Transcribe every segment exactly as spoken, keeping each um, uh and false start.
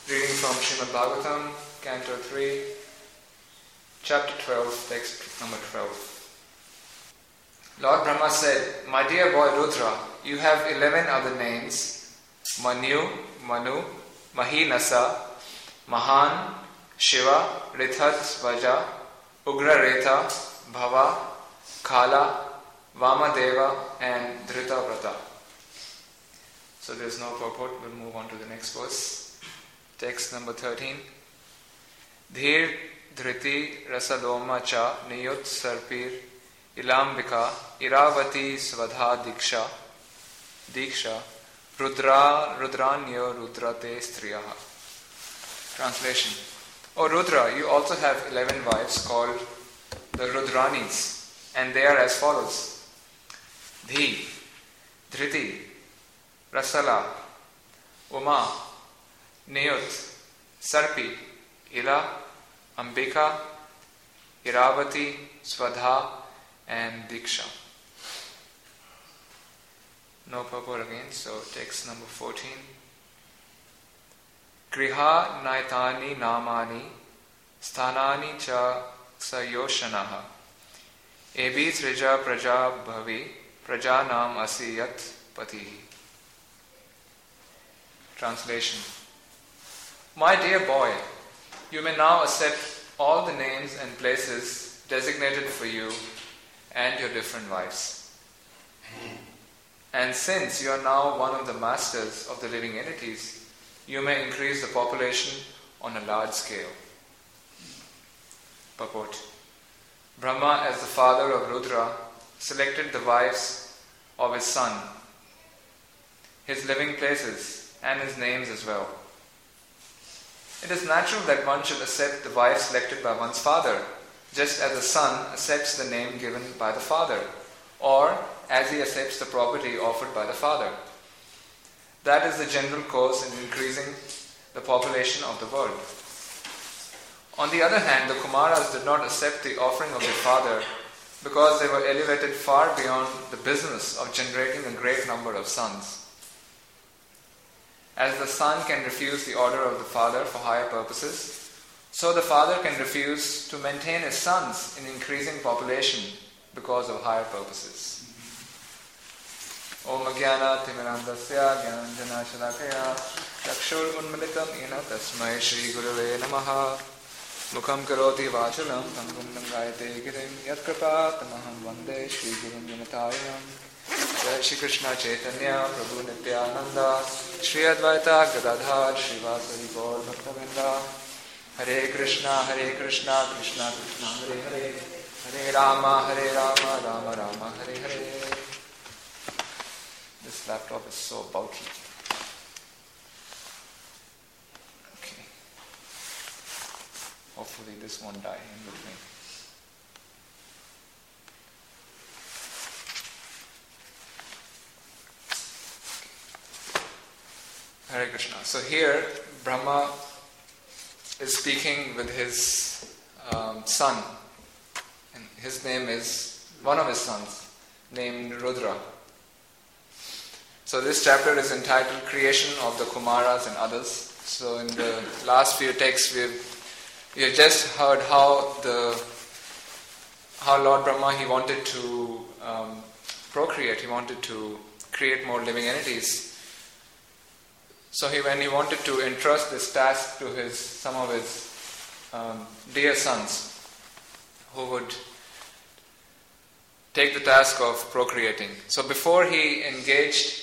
Reading from Srimad Bhagavatam, Canto three, Chapter twelve, text number twelve. Lord Brahma said, "My dear boy Rudra, you have eleven other names: Manu, Manu, Mahinasa, Mahan, Shiva, Rithat, Vaja, Ugrareta, Bhava, Kala, Vamadeva, and Dhritavrata." So there's no purport. We'll move on to the next verse. Text number thirteen. Dhir dhriti rasaloma cha niyut sarpir ilambika iravati svadha diksha diksha rudra rudranyo rudrate striyaha. Translation. O Rudra, you also have eleven wives called the Rudranis, and they are as follows: Dhi, Dhriti, Rasala, Uma, Niyut, Sarpi, Ila, Ambika, Iravati, Svadha, and Diksha. No purport again, so text number fourteen. Griha naitani namani sthanani cha sayoshanaha ebi trija praja bhavi prajanam asiyat patihi. Translation. My dear boy, you may now accept all the names and places designated for you and your different wives. And since you are now one of the masters of the living entities, you may increase the population on a large scale. Purport. Brahma, as the father of Rudra, selected the wives of his son, his living places, and his names as well. It is natural that one should accept the wife selected by one's father, just as a son accepts the name given by the father, or as he accepts the property offered by the father. That is the general course in increasing the population of the world. On the other hand, the Kumaras did not accept the offering of their father because they were elevated far beyond the business of generating a great number of sons. As the son can refuse the order of the father for higher purposes, so the father can refuse to maintain his sons in increasing population because of higher purposes. Om Jnana Timirandasya Jnananjana Shalakaya Chakshur Unmilitam Yena Tasmai Shri Gurave Namaha Mukham Karoti Vachalam Tangundam Gayate Girim Yatkripa Tamaham Vande Shri Gurum Janatayam. Jai Shri Krishna Chaitanya Prabhu Nityananda Shri Advaita Gadadhar Srivasari Gaur Bhaktavinda. Hare Krishna Hare Krishna Krishna Krishna Hare Hare Hare Rama Hare Rama Rama Rama Hare Hare. This laptop is so bulky. Okay. Hopefully this won't die in between. Hare Krishna. So here, Brahma is speaking with his um, son. And his name is, one of his sons, named Rudra. So this chapter is entitled Creation of the Kumaras and Others. So in the last few texts, we've, we have just heard how the how Lord Brahma, he wanted to um, procreate, he wanted to create more living entities. So he, when he wanted to entrust this task to his some of his um, dear sons, who would take the task of procreating. So before he engaged,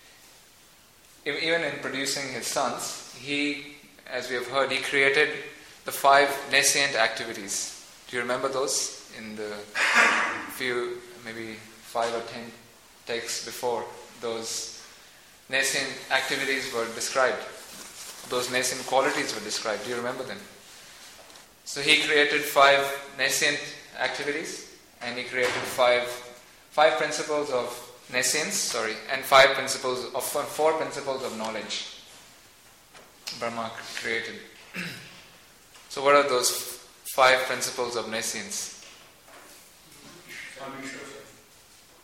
even in producing his sons, he, as we have heard, he created the five nascent activities. Do you remember those in the few, maybe five or ten texts before? Those nascent activities were described. Those nascent qualities were described. Do you remember them? So he created five nascent activities, and he created five five principles of nescience, sorry, and five principles of four principles of knowledge. Brahma created. So what are those five principles of nescience?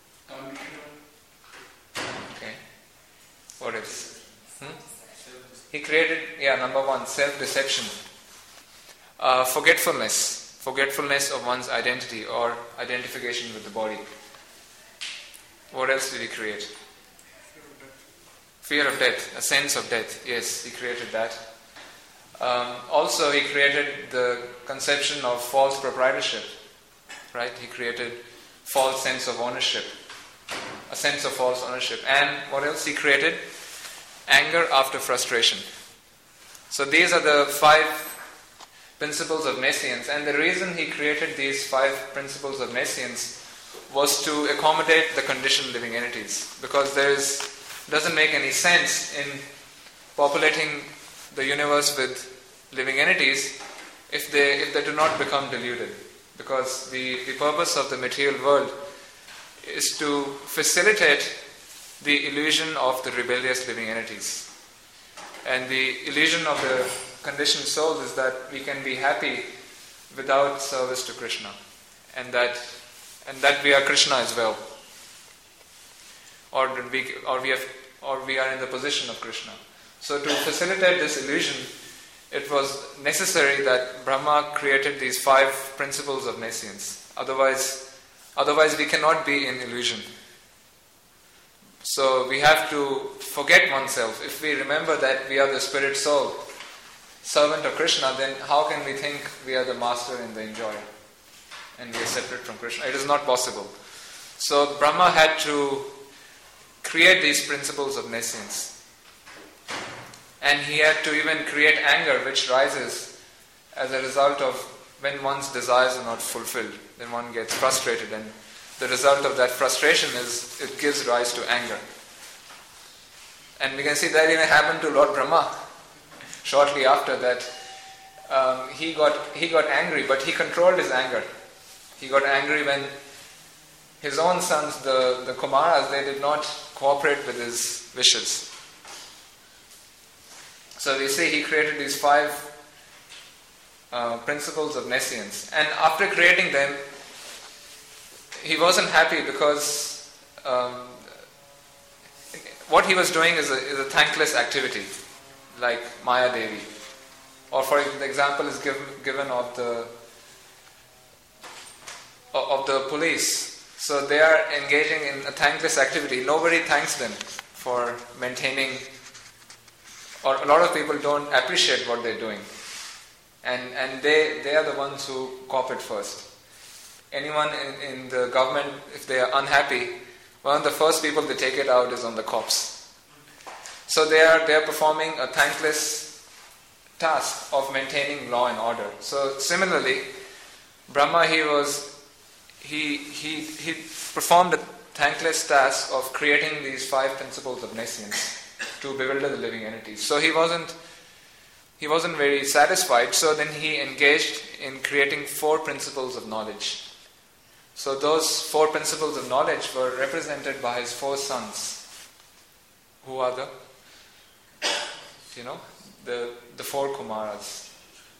Okay. What is? Hmm? he created, yeah, number one, self-deception, uh, forgetfulness, forgetfulness of one's identity or identification with the body. What else did he create? Fear of death, a sense of death. Yes, he created that. Um, also, he created the conception of false proprietorship. Right? He created false sense of ownership, a sense of false ownership. And what else he created? Anger after frustration. So these are the five principles of nescience. And the reason he created these five principles of nescience was to accommodate the conditioned living entities, because there is doesn't make any sense in populating the universe with living entities if they if they do not become deluded. Because the, the purpose of the material world is to facilitate the illusion of the rebellious living entities. And the illusion of the conditioned souls is that we can be happy without service to Krishna, and that and that we are Krishna as well, or that we or we have or we are in the position of Krishna. So to facilitate this illusion, it was necessary that Brahma created these five principles of nescience. Otherwise, otherwise we cannot be in illusion. So we have to forget oneself. If we remember that we are the spirit soul, servant of Krishna, then how can we think we are the master and the enjoyer and we are separate from Krishna? It is not possible. So Brahma had to create these principles of nescience. And he had to even create anger, which rises as a result of when one's desires are not fulfilled. Then one gets frustrated, and the result of that frustration is it gives rise to anger. And we can see that even happened to Lord Brahma. Shortly after that, um, he got he got angry, but he controlled his anger. He got angry when his own sons, the, the Kumaras, they did not cooperate with his wishes. So we see he created these five uh, principles of nescience. And after creating them, he wasn't happy because um, what he was doing is a, is a thankless activity, like Maya Devi. Or for example is given, given of the of the police. So they are engaging in a thankless activity. Nobody thanks them for maintaining, or a lot of people don't appreciate what they're doing. And and they, they are the ones who cop it first. Anyone in, in the government, if they are unhappy, one of the first people they take it out is on the cops. So they are they are performing a thankless task of maintaining law and order. So similarly, Brahma he was he he he performed a thankless task of creating these five principles of nescience to bewilder the living entities. So he wasn't he wasn't very satisfied. So then he engaged in creating four principles of knowledge. So those four principles of knowledge were represented by his four sons. Who are the you know the the four Kumaras.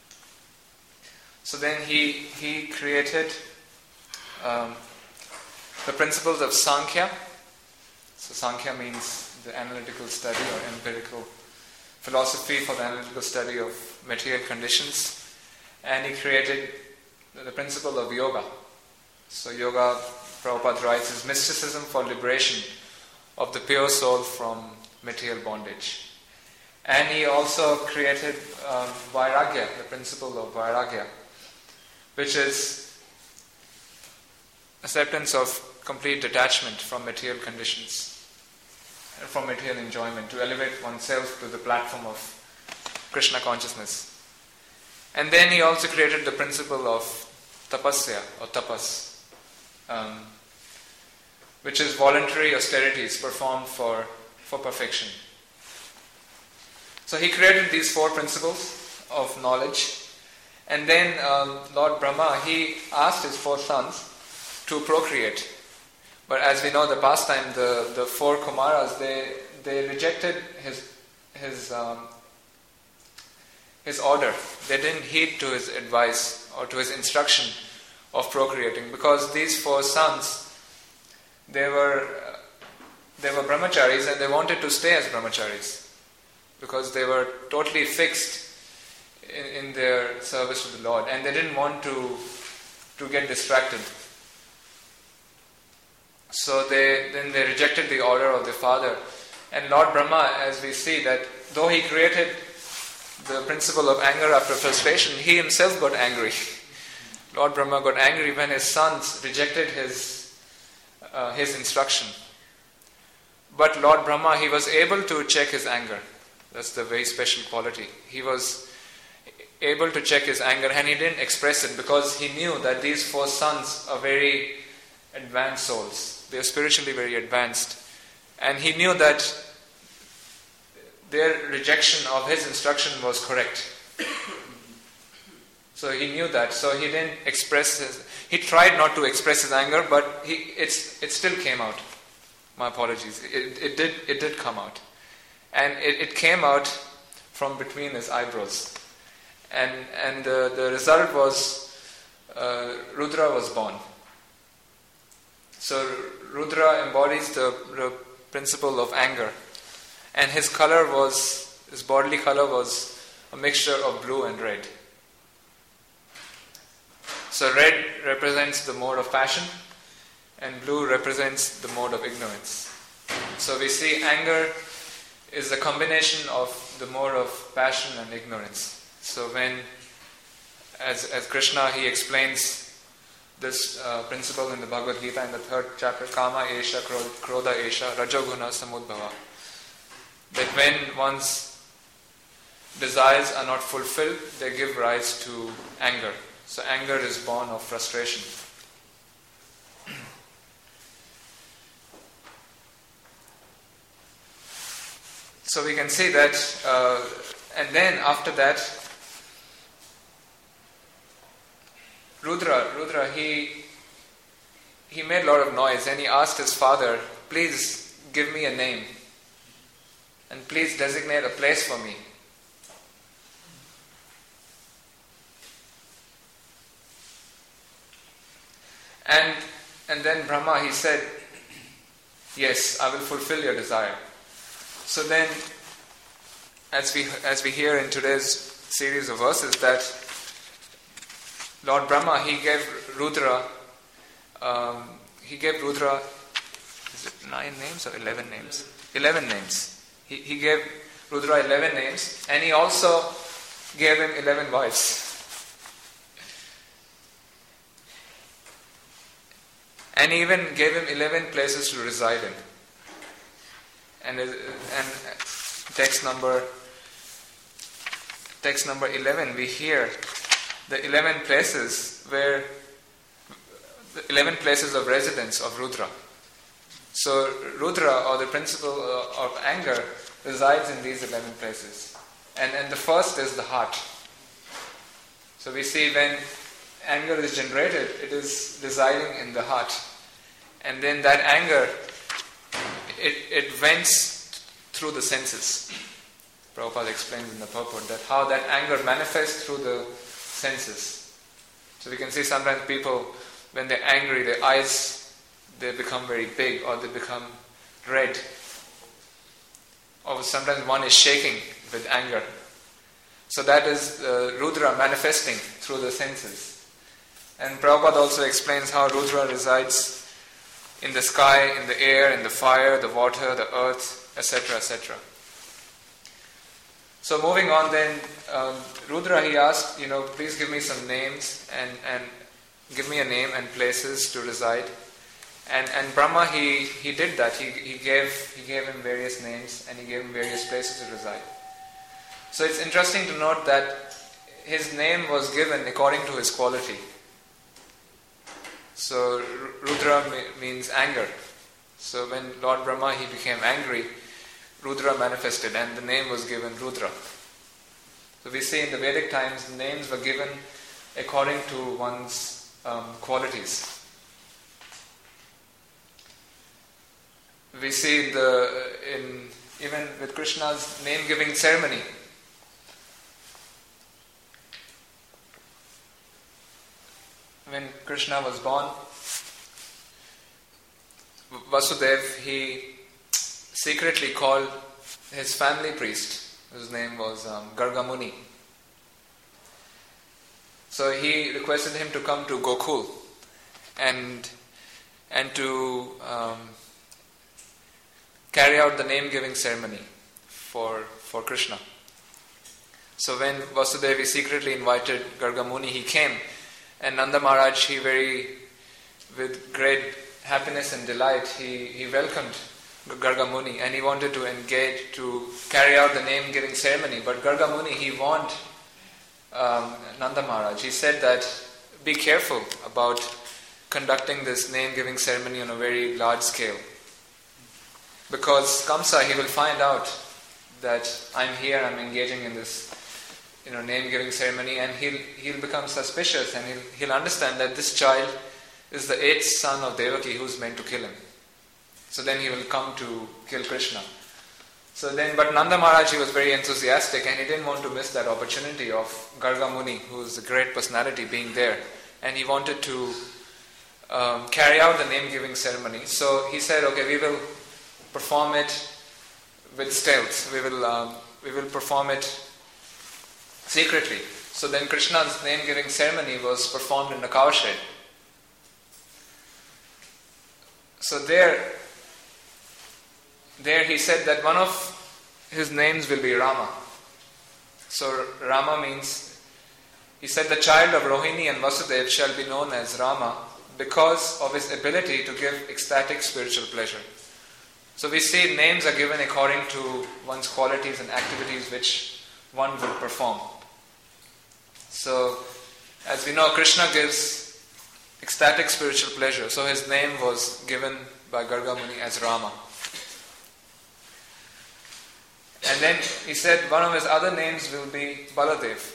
So then he he created um, the principles of Sankhya. So Sankhya means the analytical study or empirical philosophy for the analytical study of material conditions. And he created the principle of yoga. So yoga, Prabhupada writes, is mysticism for liberation of the pure soul from material bondage. And he also created um, Vairagya, the principle of Vairagya, which is acceptance of complete detachment from material conditions and from material enjoyment, to elevate oneself to the platform of Krishna consciousness. And then he also created the principle of tapasya or tapas, um, which is voluntary austerities performed for, for perfection. So he created these four principles of knowledge, and then um, Lord Brahma, he asked his four sons to procreate. But as we know, the pastime, the, the four Kumaras, they they rejected his his um, his order. They didn't heed to his advice or to his instruction of procreating, because these four sons, they were uh, they were brahmacharis and they wanted to stay as brahmacharis. because they were totally fixed in, in their service to the Lord, and they didn't want to to get distracted. So they then they rejected the order of the Father. And Lord Brahma, as we see, that though he created the principle of anger after frustration, he himself got angry. Lord Brahma got angry when his sons rejected his uh, his instruction. But Lord Brahma, he was able to check his anger. That's the very special quality. He was able to check his anger, and he didn't express it because he knew that these four sons are very advanced souls. They are spiritually very advanced. And he knew that their rejection of his instruction was correct. So he knew that. So he didn't express his... He tried not to express his anger, but he it's it still came out. My apologies. It, it did it did come out. And it, it came out from between his eyebrows. And and the, the result was uh, Rudra was born. So Rudra embodies the, the principle of anger. And his color was, his bodily color was a mixture of blue and red. So red represents the mode of passion, and blue represents the mode of ignorance. So we see anger is a combination of the mode of passion and ignorance. So when, as, as Krishna, he explains this uh, principle in the Bhagavad Gita in the third chapter, Kama Esha, Krodha Esha, Rajoguna Samudbhava. That when one's desires are not fulfilled, they give rise to anger. So anger is born of frustration. So we can see that, uh, and then after that, Rudra, Rudra, he he made a lot of noise, and he asked his father, please give me a name, and please designate a place for me. And and then Brahma, he said, yes, I will fulfill your desire. So then, as we as we hear in today's series of verses, that Lord Brahma, he gave Rudra, um, he gave Rudra, is it nine names or eleven names? Eleven names. He, he gave Rudra eleven names, and he also gave him eleven wives. And he even gave him eleven places to reside in. And and text number text number eleven, we hear the eleven places where the eleven places of residence of Rudra. So Rudra, or the principle of anger, resides in these eleven places. And and the first is the heart. So we see when anger is generated, it is residing in the heart. And then that anger, it, it vents through the senses. Prabhupada explains in the purport that how that anger manifests through the senses. So we can see sometimes people, when they're angry, their eyes, they become very big, or they become red. Or sometimes one is shaking with anger. So that is uh, Rudra manifesting through the senses. And Prabhupada also explains how Rudra resides in the sky, in the air, in the fire, the water, the earth, et cetera, et cetera. So moving on then, um, Rudra, he asked, you know, please give me some names and, and give me a name and places to reside. And and Brahma, he, he did that. He he gave he gave him various names, and he gave him various places to reside. So it's interesting to note that his name was given according to his quality. So Rudra means anger. So when Lord Brahma, he became angry, Rudra manifested, and the name was given Rudra. So we see in the Vedic times, names were given according to one's um, qualities. We see the in even with Krishna's name-giving ceremony. When Krishna was born, Vasudev, he secretly called his family priest whose name was um, Garga Muni. So he requested him to come to Gokul and and to um, carry out the name-giving ceremony for for Krishna. So when Vasudevi secretly invited Garga Muni, he came, and Nanda Maharaj, he very, with great happiness and delight, he, he welcomed Garga Muni, and he wanted to engage, to carry out the name-giving ceremony. But Garga Muni, he warned um, Nanda Maharaj. He said that, be careful about conducting this name-giving ceremony on a very large scale. Because Kamsa, he will find out that I'm here, I'm engaging in this you know, name-giving ceremony, and he'll he'll become suspicious, and he'll he'll understand that this child is the eighth son of Devaki who's meant to kill him. So then he will come to kill Krishna. So then, but Nanda Maharaj, he was very enthusiastic, and he didn't want to miss that opportunity of Garga Muni, who is a great personality, being there, and he wanted to um, carry out the name-giving ceremony. So he said, okay, we will perform it with stealth. We will um, we will perform it secretly. So then Krishna's name-giving ceremony was performed in the cowshed. So there, there he said that one of his names will be Rama. So Rama means, he said the child of Rohini and Vasudev shall be known as Rama because of his ability to give ecstatic spiritual pleasure. So we see names are given according to one's qualities and activities which one would perform. So, as we know, Krishna gives ecstatic spiritual pleasure. So his name was given by Garga Muni as Rama. And then he said one of his other names will be Baladev,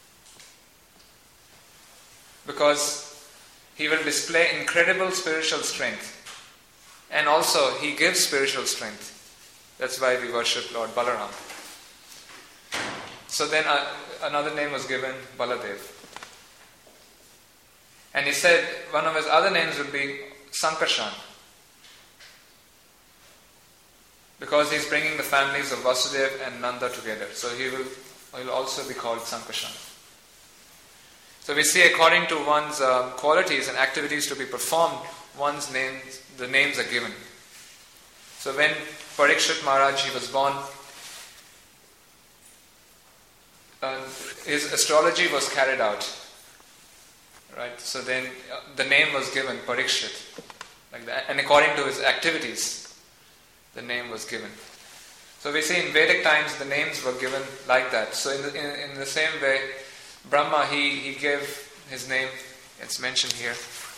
because he will display incredible spiritual strength. And also, he gives spiritual strength. That's why we worship Lord Balaram. So then uh, another name was given, Baladev. And he said one of his other names will be Sankarshan, because he's bringing the families of Vasudeva and Nanda together. So he will, he will also be called Sankarshan. So we see according to one's uh, qualities and activities to be performed, one's names, the names are given. So when Parikshit Maharaj, he was born, uh, his astrology was carried out. Right? So then uh, the name was given, Parikshit. Like that. And according to his activities, the name was given. So we see in Vedic times the names were given like that. So in the, in, in the same way, Brahma, he, he gave his name, it's mentioned here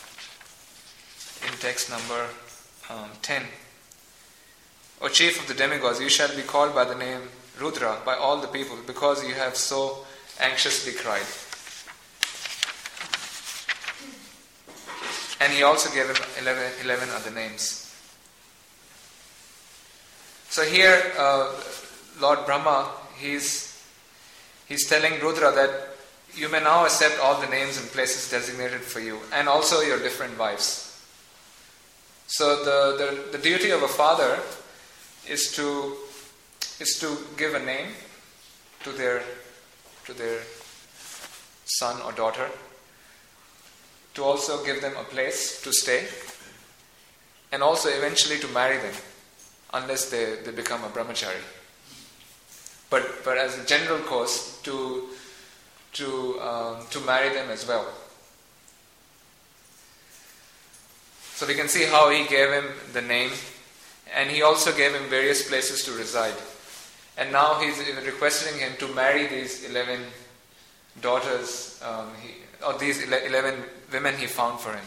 in text number um, ten. O chief of the demigods, you shall be called by the name Rudra by all the people, because you have so anxiously cried. And he also gave him eleven, eleven other names. So here, uh, Lord Brahma, he's he's telling Rudra that you may now accept all the names and places designated for you, and also your different wives. So the, the, the duty of a father is to is to give a name to their to their son or daughter, to also give them a place to stay, and also eventually to marry them, unless they, they become a brahmachari. But but as a general course, to to um, to marry them as well. So we can see how he gave him the name, and he also gave him various places to reside. And now he's requesting him to marry these eleven daughters, um, he, or these eleven women he found for him.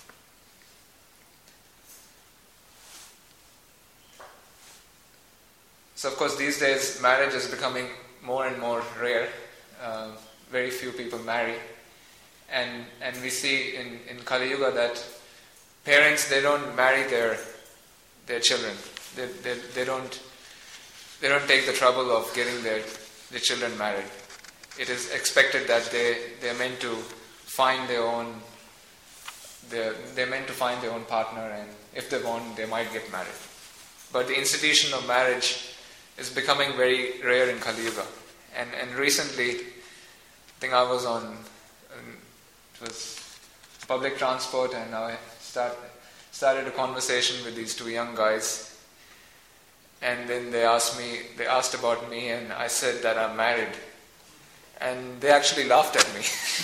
So of course these days marriage is becoming more and more rare. Uh, very few people marry. And and we see in, in Kali Yuga that parents, they don't marry their their children. They, they they don't they don't take the trouble of getting their, their children married. It is expected that they, they are meant to find their own they're, they're meant to find their own partner, and if they want, they might get married. But the institution of marriage is becoming very rare in Kali Yuga. And, and recently, I think I was on, it was public transport, and I start, started a conversation with these two young guys. And then they asked me, they asked about me, and I said that I'm married. And they actually laughed at me.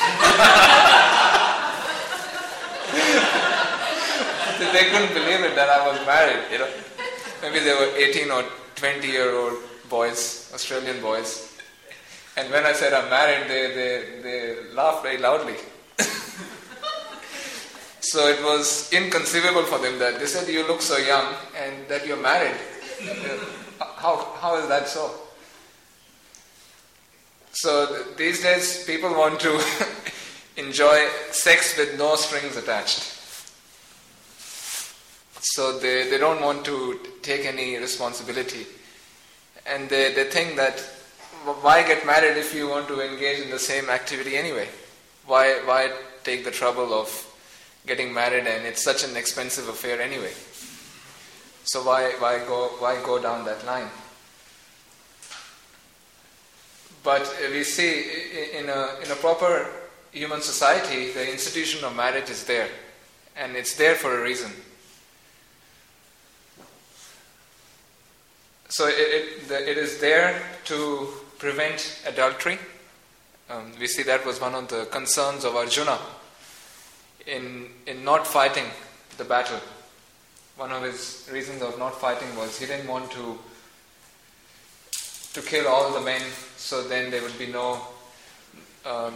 They couldn't believe it that I was married, you know. Maybe they were eighteen or twenty year old boys, Australian boys. And when I said I'm married, they, they, they laughed very loudly. So it was inconceivable for them that they said, you look so young and that you're married. How, how is that so? So th- these days people want to enjoy sex with no strings attached. So they, they don't want to take any responsibility. And they, they think that why get married if you want to engage in the same activity anyway? Why why take the trouble of getting married, and it's such an expensive affair anyway? So why why go why go down that line? But we see in a in a proper human society, the institution of marriage is there, and it's there for a reason. So it, it, the, it is there to prevent adultery. Um, we see that was one of the concerns of Arjuna in in not fighting the battle. One of his reasons of not fighting was he didn't want to to kill all the men, so then there would be no um,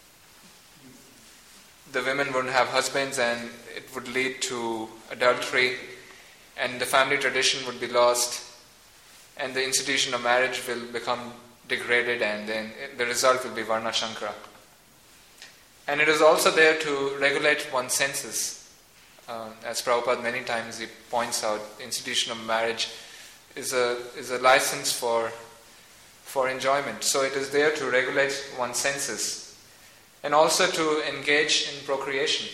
the women wouldn't have husbands, and it would lead to adultery, and the family tradition would be lost, and the institution of marriage will become degraded, and then the result will be Varna Shankara. And it is also there to regulate one's senses. Uh, as Prabhupada many times he points out, the institution of marriage is a is a license for for enjoyment. So it is there to regulate one's senses, and also to engage in procreation.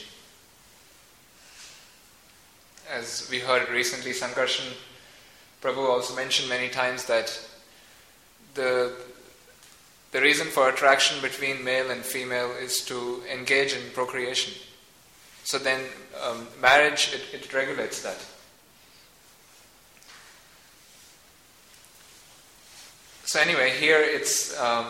As we heard recently, Sankarshan Prabhu also mentioned many times that the the reason for attraction between male and female is to engage in procreation. So then um, marriage, it, it regulates that. So anyway, here it's um,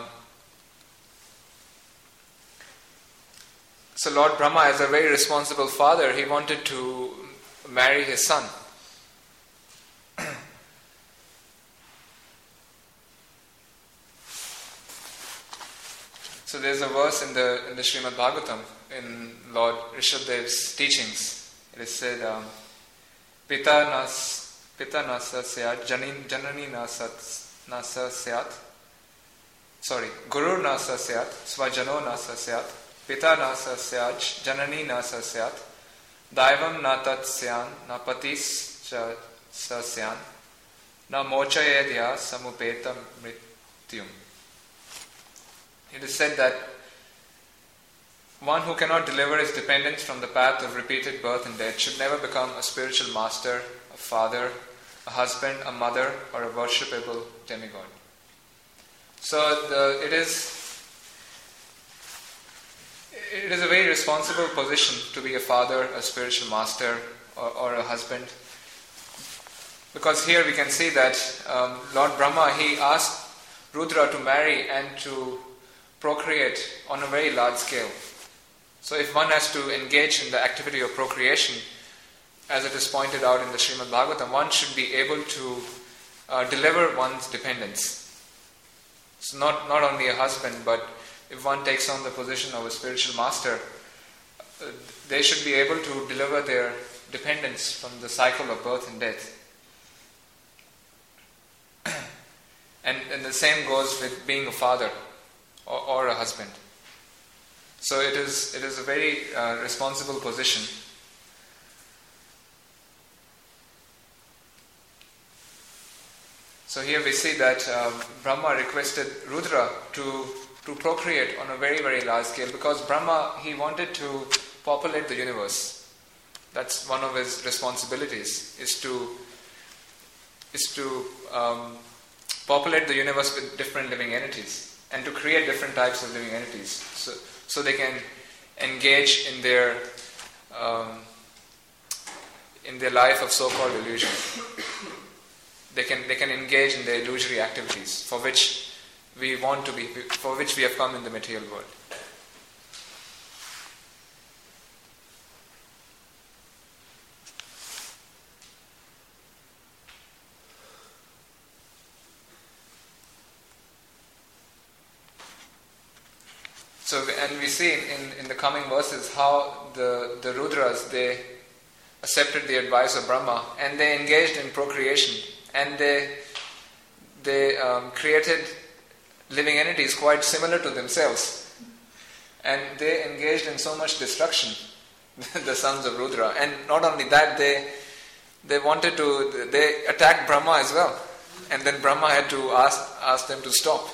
so Lord Brahma, as a very responsible father, he wanted to marry his son. So there's a verse in the in the Srimad Bhagavatam, in Lord Rishabdev's teachings. It is said, um, Pita nas Pita nasa syat, janin janani nasa nasa syat. Sorry, Guru nasa syat, svajano nasa syat, Pita nasa syat, janani nasa syat, Daivam na tat syan, na patis cha sa syan, na mochayedya samupeta mrityum. It is said that one who cannot deliver his dependents from the path of repeated birth and death should never become a spiritual master, a father, a husband, a mother, or a worshipable demigod. So the, it is it is a very responsible position to be a father, a spiritual master, or, or a husband. Because here we can see that um, Lord Brahma, he asked Rudra to marry and to procreate on a very large scale. So if one has to engage in the activity of procreation, as it is pointed out in the Srimad Bhagavatam, one should be able to uh, deliver one's dependents. So not, not only a husband, but if one takes on the position of a spiritual master, uh, they should be able to deliver their dependents from the cycle of birth and death. and, and the same goes with being a father or, or a husband. So it is it is a very uh, responsible position. So here we see that uh, Brahma requested Rudra to to procreate on a very very large scale, because Brahma, he wanted to populate the universe. That's one of his responsibilities, is to is to um, populate the universe with different living entities and to create different types of living entities so, so they can engage in their um, in their life of so-called illusion. They can they can engage in their illusory activities for which we want to be, for which we have come in the material world. So, and we see in, in the coming verses how the, the Rudras, they accepted the advice of Brahma and they engaged in procreation and they they um, created living entities quite similar to themselves, and they engaged in so much destruction, the sons of Rudra. And not only that, they they wanted to they attacked Brahma as well, and then Brahma had to ask ask them to stop.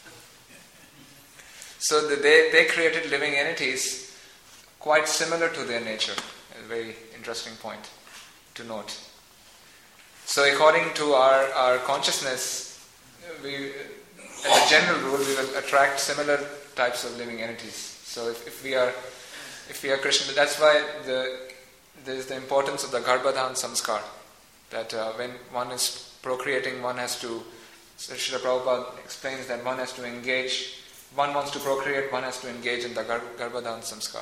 So they they created living entities quite similar to their nature. A very interesting point to note. So according to our, our consciousness, we, as a general rule, we will attract similar types of living entities. So if, if we are if we are Krishna, that's why the there is the importance of the Garbhadhan Samskar. That uh, when one is procreating, one has to, so Srila Prabhupada explains that one has to engage, one wants to procreate, one has to engage in the Gar- Garbhadhan Samskar.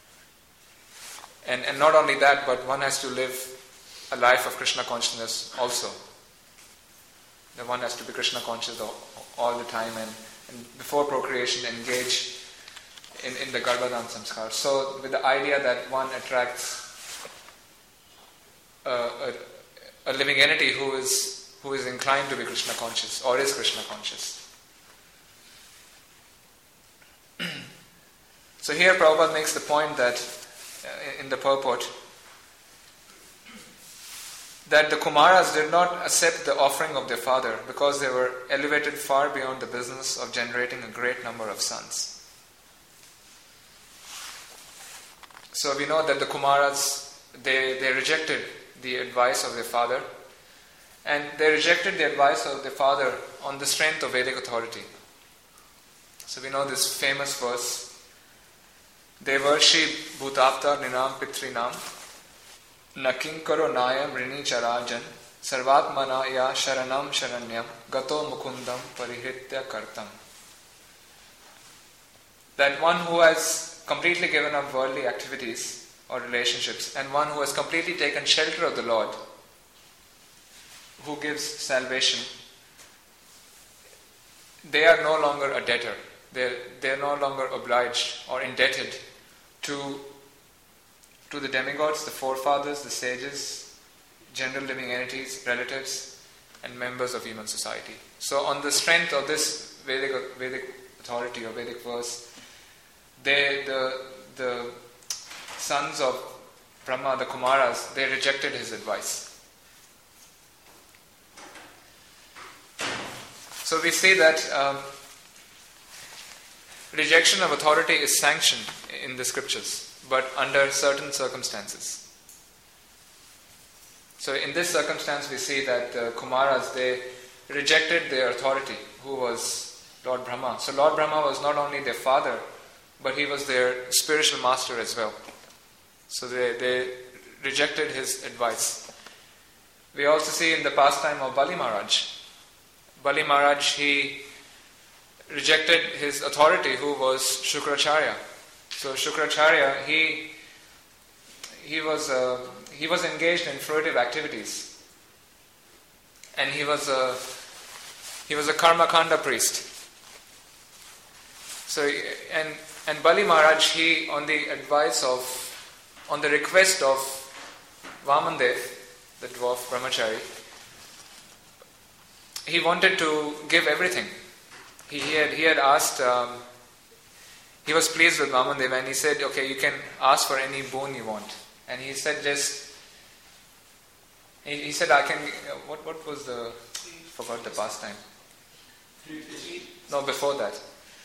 And, and not only that, but one has to live a life of Krishna consciousness also. The one has to be Krishna conscious all, all the time and, and before procreation engage in, in the Garbhadhan Samskar. So with the idea that one attracts a, a, a living entity who is who is inclined to be Krishna conscious or is Krishna conscious. So here Prabhupada makes the point that uh, in the purport that the Kumaras did not accept the offering of their father because they were elevated far beyond the business of generating a great number of sons. So we know that the Kumaras, they, they rejected the advice of their father, and they rejected the advice of their father on the strength of Vedic authority. So we know this famous verse, Devarshi Bhutapta Ninam Pitrinam Nakinkaro Nayam Rini Charajan Sarvatmana Ya Sharanam Sharanyam Gato Mukundam Parihritya Kartam. That one who has completely given up worldly activities or relationships and one who has completely taken shelter of the Lord, who gives salvation, they are no longer a debtor. They're, they're no longer obliged or indebted to, to the demigods, the forefathers, the sages, general living entities, relatives, and members of human society. So on the strength of this Vedic, Vedic authority or Vedic verse, they, the, the sons of Brahma, the Kumaras, they rejected his advice. So we see that um, rejection of authority is sanctioned in the scriptures, but under certain circumstances. So in this circumstance we see that the Kumaras, they rejected their authority, who was Lord Brahma. So Lord Brahma was not only their father, but he was their spiritual master as well. So they, they rejected his advice. We also see in the pastime of Bali Maharaj, Bali Maharaj, he rejected his authority, who was Shukracharya. So Shukracharya, he he was uh, he was engaged in fruitive activities, and he was a he was a Karmakanda priest. So and and Bali Maharaj, he on the advice of on the request of Vamandev, the dwarf brahmachari, he wanted to give everything. He, he had he had asked. Um, he was pleased with Vamandev, and he said, "Okay, you can ask for any boon you want." And he said, "Just." He, he said, "I can." Uh, what what was the? Forgot the pastime. No, before that.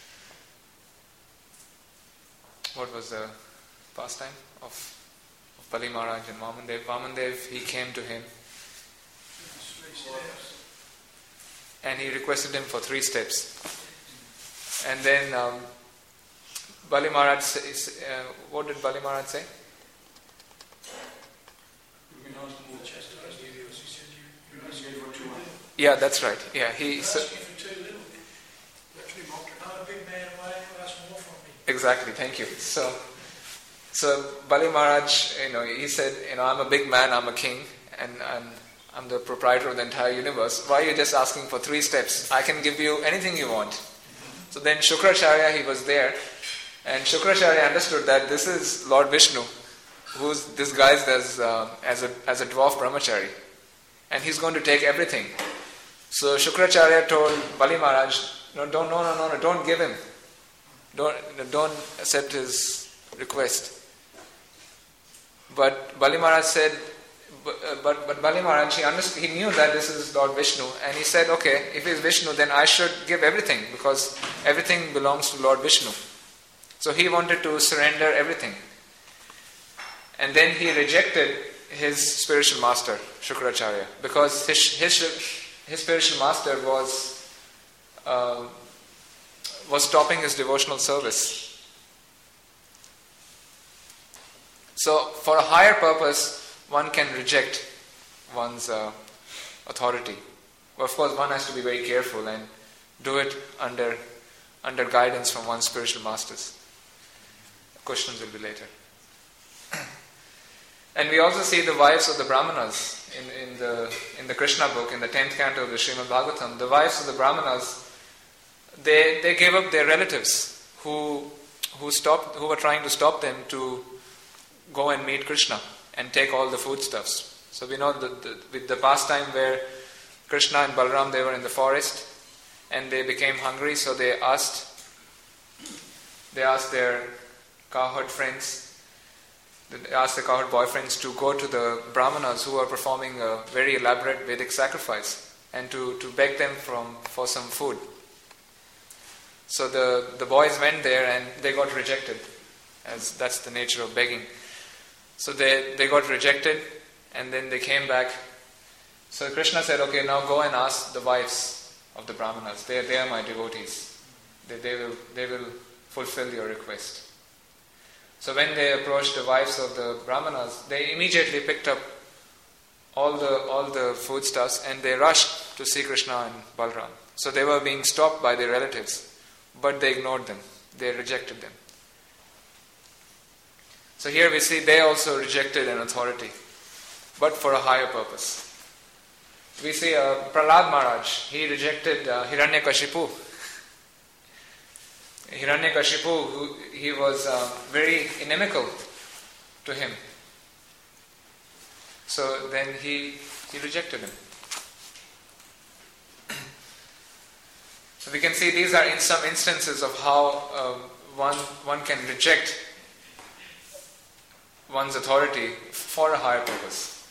What was the pastime of, of Bali Maharaj and Vamandev? Vamandev, he came to him. and he requested him for three steps. And then um, Bali Maharaj, says, uh, what did Bali Maharaj say? Yeah, that's right. Yeah, he. So, exactly. Thank you. So, so Bali Maharaj, you know, he said, you know, I'm a big man, I'm a king, and I'm, I'm the proprietor of the entire universe. Why are you just asking for three steps? I can give you anything you want. So then Shukracharya, he was there, and Shukracharya understood that this is Lord Vishnu, who's disguised as uh, as a as a dwarf brahmachari, and he's going to take everything. So Shukracharya told Bali Maharaj, no, don't, no, no, no, no, don't give him. Don't, don't accept his request. But Bali Maharaj said, but, but, but Bali Maharaj, he, understood, he knew that this is Lord Vishnu, and he said, okay, if he's Vishnu, then I should give everything, because everything belongs to Lord Vishnu. So he wanted to surrender everything. And then he rejected his spiritual master, Shukracharya, because his, his His spiritual master was uh, was stopping his devotional service. So, for a higher purpose, one can reject one's uh, authority. But of course, one has to be very careful and do it under under guidance from one's spiritual masters. Questions will be later. And we also see the wives of the Brahmanas in, in the in the Krishna book, in the tenth canto of the Srimad Bhagavatam. The wives of the Brahmanas, they they gave up their relatives who who stopped who were trying to stop them to go and meet Krishna and take all the foodstuffs. So we know that the, with the past time where Krishna and Balaram, they were in the forest and they became hungry, so they asked they asked their cowherd friends. They asked the cowherd boyfriends to go to the Brahmanas who are performing a very elaborate Vedic sacrifice and to, to beg them from for some food. So the, the boys went there and they got rejected, as that's the nature of begging. So they, they got rejected and then they came back. So Krishna said, okay, now go and ask the wives of the Brahmanas. They, they are my devotees. They, they will they will fulfill your request. So when they approached the wives of the Brahmanas, they immediately picked up all the all the foodstuffs and they rushed to see Krishna and Balaram. So they were being stopped by their relatives, but they ignored them. They rejected them. So here we see they also rejected an authority, but for a higher purpose. We see uh, Prahlad Maharaj, he rejected uh, Hiranyakashipu. Hiranyakashipu, who he was uh, very inimical to him. So then he he rejected him. So we can see these are in some instances of how um, one one can reject one's authority for a higher purpose.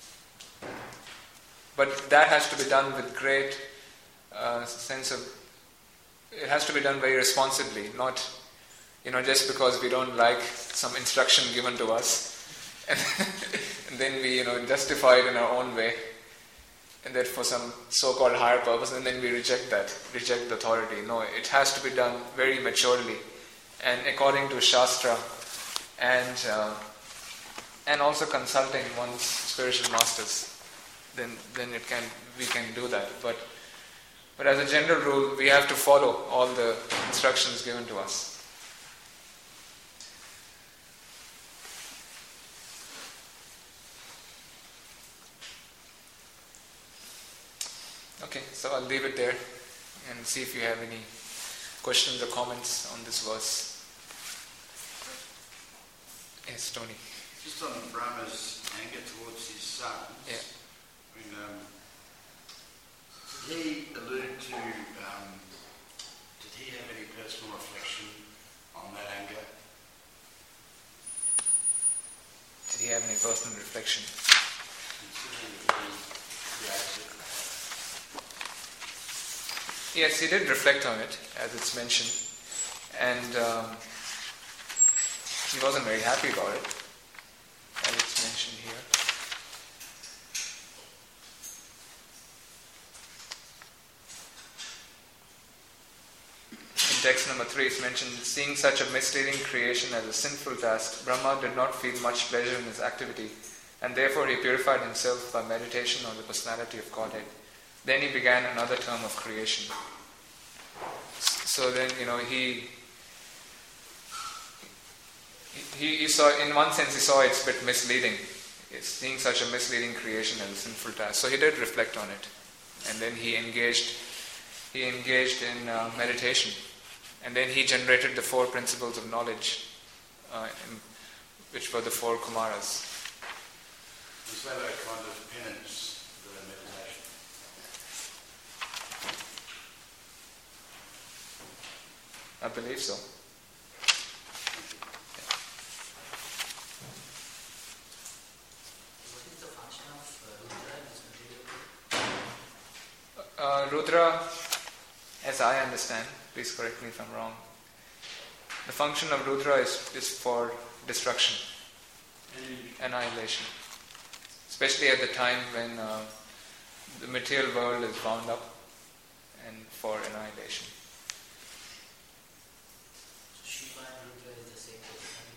But that has to be done with great uh, sense of. It has to be done very responsibly, not, you know, just because we don't like some instruction given to us, and, and then we, you know, justify it in our own way, and that for some so-called higher purpose, and then we reject that, reject the authority. No, it has to be done very maturely, and according to Shastra, and uh, and also consulting one's spiritual masters. Then, then it can we can do that, but. But as a general rule, we have to follow all the instructions given to us. Okay, so I'll leave it there and see if you have any questions or comments on this verse. Yes, Tony. Just on Brahma's anger towards his sons. Yeah. I mean, um, he alluded to, um, did he have any personal reflection on that anger? Did he have any personal reflection? Yes, he did reflect on it, as it's mentioned. And um, he wasn't very happy about it, as it's mentioned here. text number three is mentioned, seeing such a misleading creation as a sinful task, Brahma did not feel much pleasure in his activity, and therefore he purified himself by meditation on the personality of Godhead. Then he began another term of creation. So then, you know, he, he, he saw, in one sense, he saw it's a bit misleading. It's seeing such a misleading creation as a sinful task. So he did reflect on it. And then he engaged, he engaged in uh, meditation. And then he generated the four principles of knowledge, uh, in, which were the four Kumaras. Is that a kind of penance, the meditation? I believe so. What is the function of uh, Rudra? Uh, Rudra, as I understand, please correct me if I'm wrong, the function of Rudra is, is for destruction, annihilation. Especially at the time when uh, the material world is bound up and for annihilation. So Shiva and Rudra is the same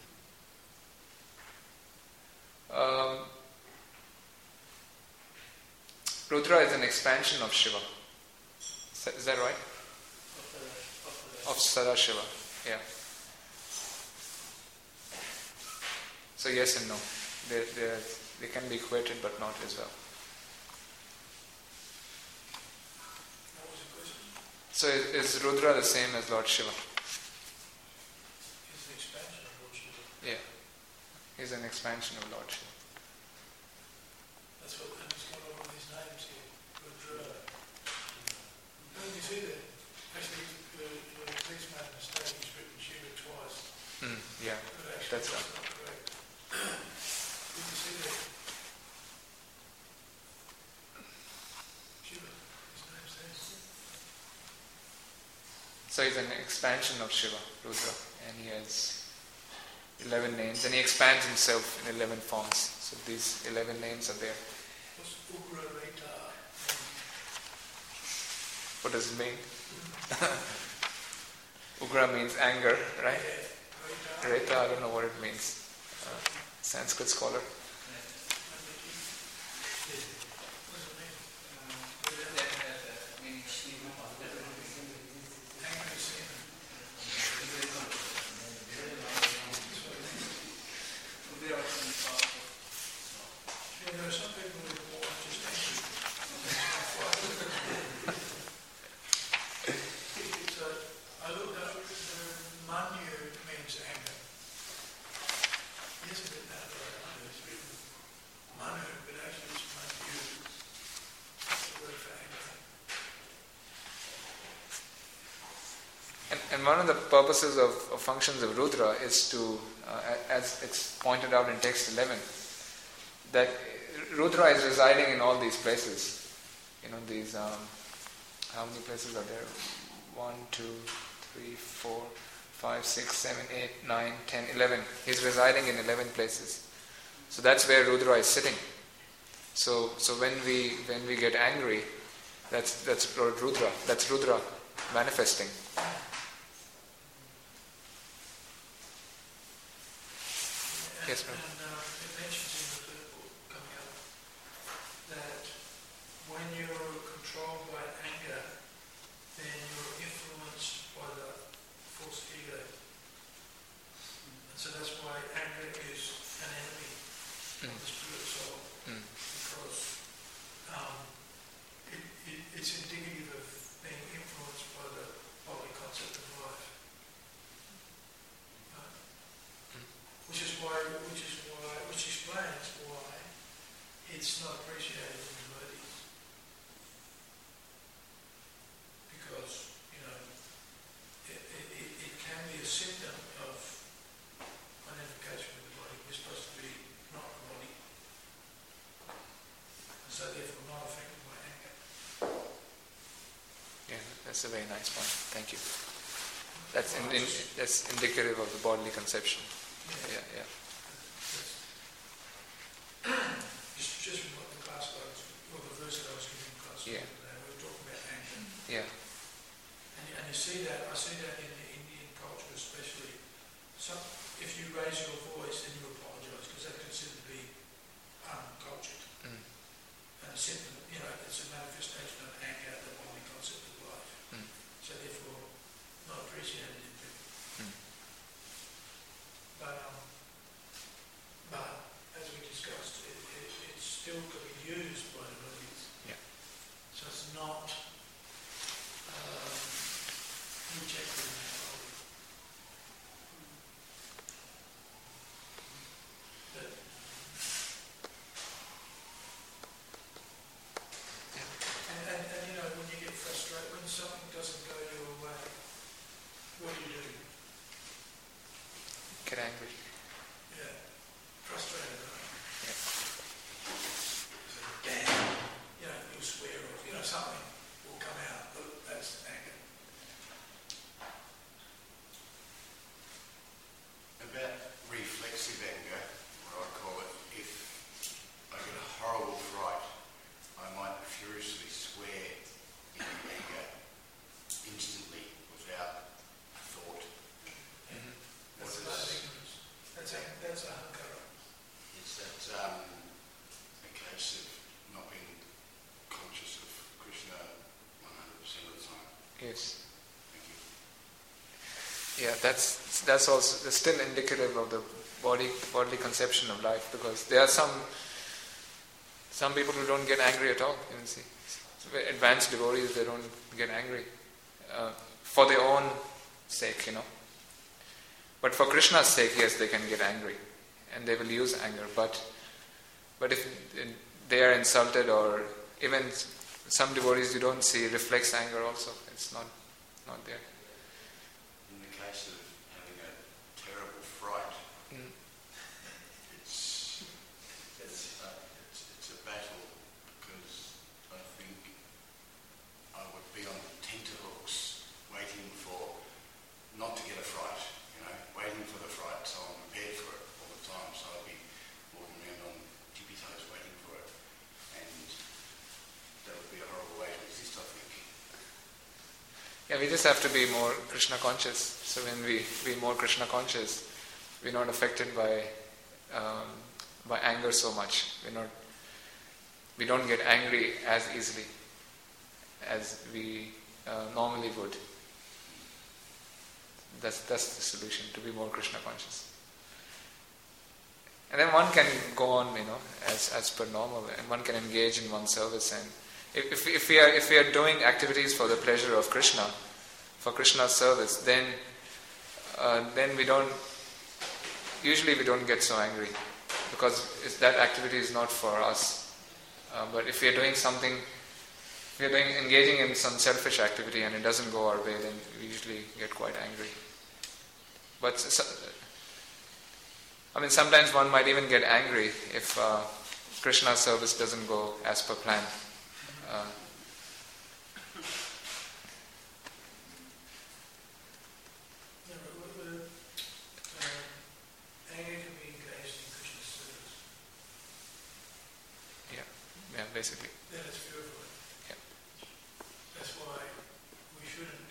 person? Um, Rudra is an expansion of Shiva. Is that, is that right? Of, the, of, the Of Sadashiva, yeah. So yes and no. They, they, they can be equated but not as well. What was the question? So is, is Rudra the same as Lord Shiva? It's an expansion of Lord Shiva. Yeah. He's an expansion of Lord Shiva. That's what, and it's got all these names here. Rudra. No, you see that? Actually, the, the text made a mistake. He's written Shiva twice. Mm, yeah, But actually, that's that's right. not correct. Did you see that? Shiva. His name's there. So he's an expansion of Shiva, Rudra, and he has eleven names, and he expands himself in eleven forms. So these eleven names are there. What's Ugra Reta? What does it mean? Ugra means anger, right? Reta. Reta, I don't know what it means. Uh, Sanskrit scholar. What does it mean? Angry sin. Yeah, there are some people who are born just angry. So I looked up the Manu means anger. Yes, a bit now, but I know it's written Manu, but actually it's Manu. That's the word for anger. And, and one of the purposes of, of functions of Rudra is to, uh, as it's pointed out in text eleven, that Rudra is residing in all these places. You know, these, um, how many places are there? One, two, three, four, five, six, seven, eight, nine, ten, eleven. He's residing in eleven places. So that's where Rudra is sitting. So, so when we when we get angry, that's that's Lord Rudra. That's Rudra manifesting. And, Yes, ma'am. and uh, it mentions in the third book coming up that when you're controlled by anger, then you're influenced by the false ego. And so that's why anger is an enemy of the spirit soul, Mm. because um, it, it, it's indicative of being influenced by the bodily concept of life. Right? Which is why, which is why, which explains why it's not appreciated in devotees. Because, you know, it, it, it, it can be a symptom of identification with the body. We're supposed to be not the body. And so therefore not affected by anger. Yeah, that's a very nice point. Thank you. That's in, in, that's indicative of the bodily conception. Yeah, yeah. Just, just from what the class I was, or the verse that I was giving in class Yeah. today, we were talking about anger. Yeah. And, you- and you see that, I see that in the Christianity in people. Hmm. But, um, but as we discussed, it, it, it's still to be used by devotees. Yeah. So it's not um, rejected entirely. But, and, and, and you know, when you get frustrated, when something doesn't go your way, what do you do? Get angry. Yeah, frustrated, right? Yeah. So, damn, you know, you'll swear or, you know, something will come out. Look, that's anger. About reflexive anger, what I call it, if I get a horrible fright, I might furiously swear in anger instantly without thought. Mm-hmm. What That's is, about ignorance. That's a, that's ahankara. is that um, a case of not being conscious of Krishna one hundred percent of the time? Yes. Thank you. Yeah, that's that's also still indicative of the body bodily conception of life, because there are some some people who don't get angry at all. You can see, very advanced devotees, they don't get angry uh, for their own sake, you know. But for Krishna's sake, yes, they can get angry, and they will use anger. But but if they are insulted, or even some devotees you don't see reflex anger also, it's not not there. In the case of having a terrible fright, Mm. it's it's, uh, it's it's a battle, because I think I would be on tenterhooks waiting for not to get a fright, you know, waiting for the fright, so I'm prepared for it all the time. So I'd be walking around on tippy toes waiting for it, and that would be a horrible way to exist, I think. Yeah, we just have to be more Krishna conscious. So when we be more Krishna conscious, we're not affected by um, by anger so much. We're not. We don't get angry as easily as we uh, normally would. That's that's the solution, to be more Krishna conscious. And then one can go on, you know, as as per normal, and one can engage in one's service. And if if, if we are if we are doing activities for the pleasure of Krishna, for Krishna's service, then uh, then we don't. Usually, we don't get so angry, because it's, that activity is not for us. Uh, but if we are doing something, if we are doing engaging in some selfish activity and it doesn't go our way, then we usually get quite angry. But so, I mean, sometimes one might even get angry if uh, Krishna's service doesn't go as per plan. Uh, You know, with- with, um, anger can be engaged in Krishna's service. yeah, yeah, basically. Then it's purified. Yeah. That's why we shouldn't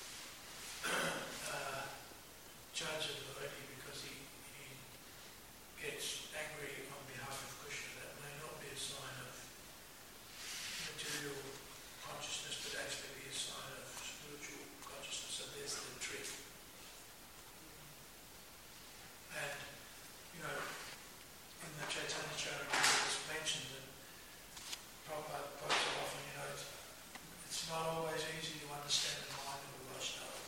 uh, judge a devotee because he, he gets angry on behalf of Krishna. That may not be a sign of material consciousness, but actually be a sign of spiritual consciousness. So there's the trick. And, you know, in the Chaitanya Charitamrita it's mentioned that Prabhupada quotes it often, you know, it's, it's not always easy to understand the mind of a Vaishnava.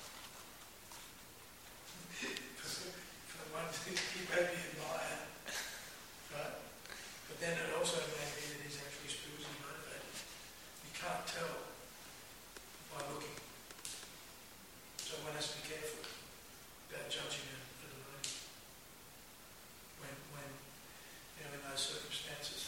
For one thing, he may be admired, right? But then it also may be that he's actually spiritually motivated. You can't tell by looking. So one has to be careful about judging a, a devotee when, when, you know, in those circumstances.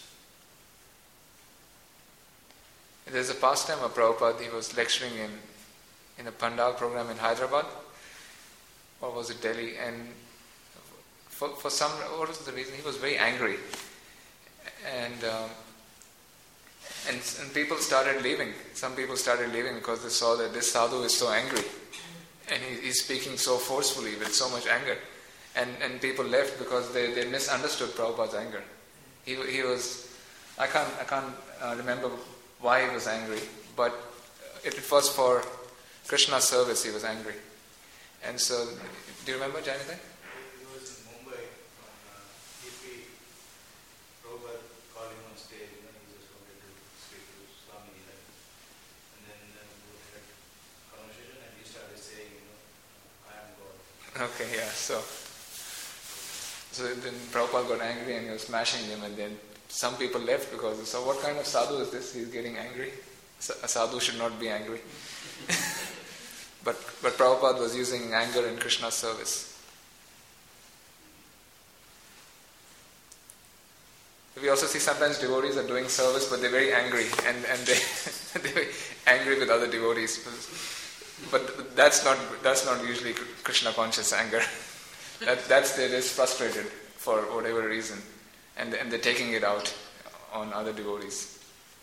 There's a pastime of Prabhupada. He was lecturing in in a Pandal program in Hyderabad, or was it Delhi? And for for some, what was the reason? He was very angry, and um, and and people started leaving. Some people started leaving because they saw that this sadhu is so angry, and he, he's speaking so forcefully with so much anger, and and people left because they, they misunderstood Prabhupada's anger. He he was, I can't I can't uh, remember why he was angry, but it, it was for Krishna's service he was angry. And so, do you remember, Jonathan? He was in Mumbai on uh, D P. Robert called him on stage, you know, he just wanted to speak to Swami. Like, and then uh, we had a conversation and he started saying, you know, I am God. Okay, yeah, so. So then Prabhupada got angry and he was smashing him, and then some people left because, so what kind of sadhu is this? He's getting angry. A sadhu should not be angry. but but Prabhupada was using anger in Krishna's service. We also see sometimes devotees are doing service, but they're very angry, and, and they they're very angry with other devotees. But that's not that's not usually Krishna conscious anger. That that's they're just frustrated for whatever reason, and and they're taking it out on other devotees.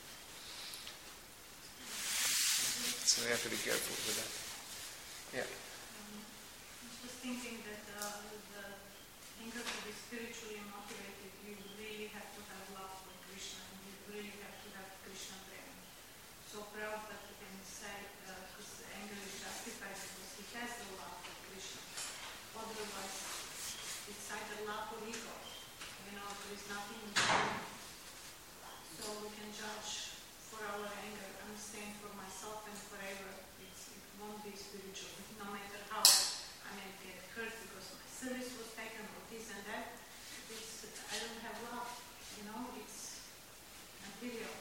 So we have to be careful with that. Yeah. Um, I'm just thinking that uh, the anger to be spiritually motivated, you really have to have love for Krishna, and you really have to have Krishna prema. So Prabhupada can say because uh, anger is justified because he has the love for Krishna. Otherwise, it's either love or ego. You know, there is nothing in between. So we can judge for our anger. I'm saying for myself and forever, it's, it won't be spiritual. No matter how I may get hurt because my service was taken or this and that, it's, I don't have love. You know, it's material.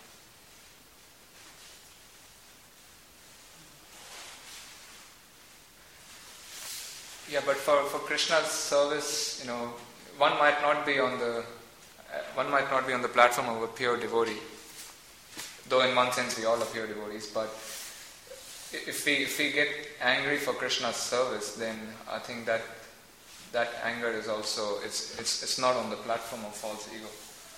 Yeah, but for, for Krishna's service, you know, one might not be on the uh, one might not be on the platform of a pure devotee. Though in one sense we all are pure devotees, but if we if we get angry for Krishna's service, then I think that that anger is also it's it's it's not on the platform of false ego.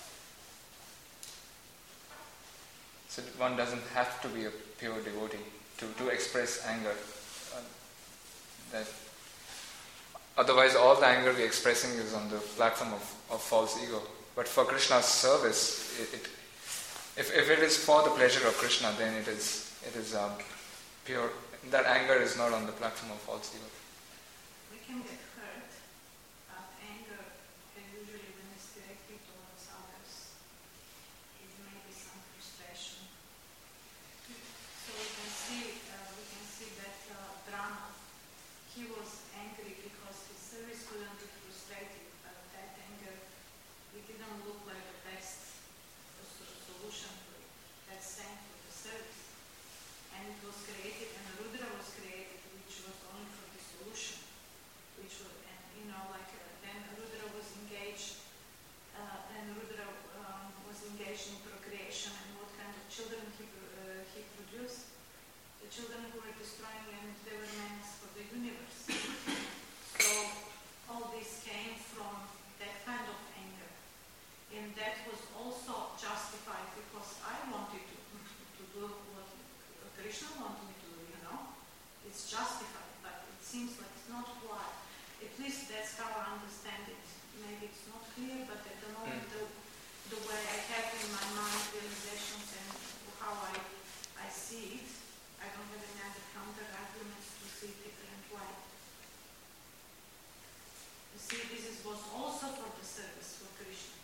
So one doesn't have to be a pure devotee to, to express anger. Uh, that otherwise all the anger we're expressing is on the platform of, of false ego. But for Krishna's service, it, it If, if it is for the pleasure of Krishna, then it is it is um, pure. That anger is not on the platform of false ego. We can get hurt, but anger, and usually when it's directed towards others, it may be some frustration. So we can see uh, we can see that uh, Brahma, he was angry because his service couldn't be frustrated, but that anger, it didn't look like the best solution for it. That's same for the service. And it was created, and Rudra was created, which was only for the solution. Which was, and you know, like uh, then Rudra was engaged, uh, and Rudra um, was engaged in procreation, and what kind of children he uh, he produced. The children who were destroying, and they were meant for the universe. So all this came from that kind of anger. And that was also justified because I wanted to, to do what Krishna wanted me to do, you know. It's justified, but it seems like it's not quite. At least that's how I understand it. Maybe it's not clear, but at the moment, the, the way I have in my mind realizations and how I, I see it, I don't have any other counter arguments to see it different way. You see, this is, was also for the service for Krishna.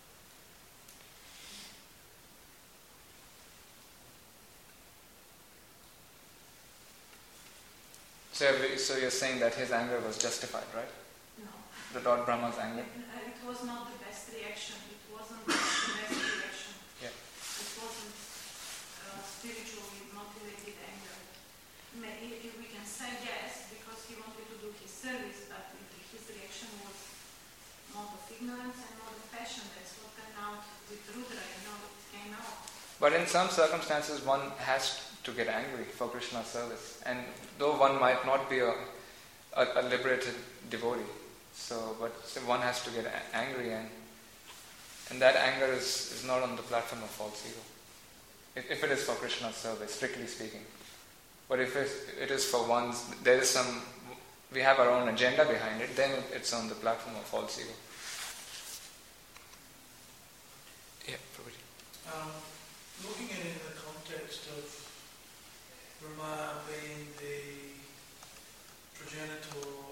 So, so you're saying that his anger was justified, right? No. The Lord Brahma's anger? It, it was not the best reaction. It wasn't the best reaction. Yeah. It wasn't uh, spiritually motivated anger. Maybe if we can say yes, because he wanted to do his service, but his reaction was not of ignorance and not of passion. That's what came out with Rudra, you know, it came out. But in some circumstances, one has to get angry for Krishna's service. And though one might not be a, a, a liberated devotee, so but one has to get a- angry, and and that anger is, is not on the platform of false ego. If, if it is for Krishna's service, strictly speaking. But if it, it is for one's, there is some, we have our own agenda behind it, then it's on the platform of false ego. Yeah, Prabhuji. Um, looking at it in the context of Brahma being the progenitor